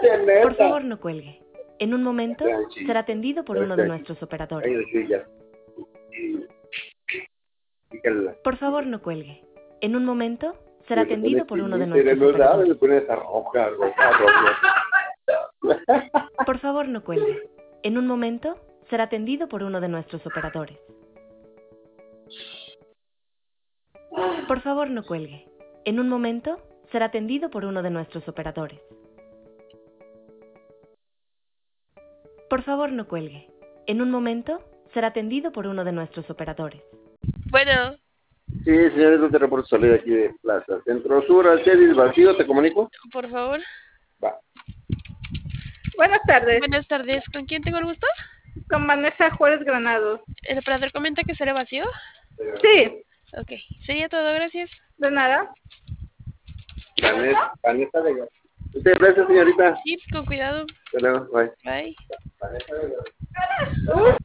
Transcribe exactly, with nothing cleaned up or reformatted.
Por favor, no cuelgue. En un momento será atendido por uno de nuestros operadores. Por favor, no cuelgue. En un momento será atendido por uno de nuestros operadores. Por favor, no cuelgue. En un momento será atendido por uno de nuestros operadores. Por favor, no cuelgue. En un momento será atendido por uno de nuestros operadores. Por favor, no cuelgue. En un momento será atendido por uno de nuestros operadores. Bueno, Sí, señores, no te reporto salida aquí de Plaza Centro Sur, al Cedis vacío, ¿te comunico? por favor. Va. Buenas tardes, Buenas tardes. ¿Con quién tengo el gusto? con Vanessa Juárez Granados. ¿El operador comenta que será vacío? Sí, Ok. Sería todo, gracias. de nada. Vanessa, Vanessa de... Muchas gracias, señorita. Sí, con cuidado. Hasta luego, bye. Bye. Vanessa de...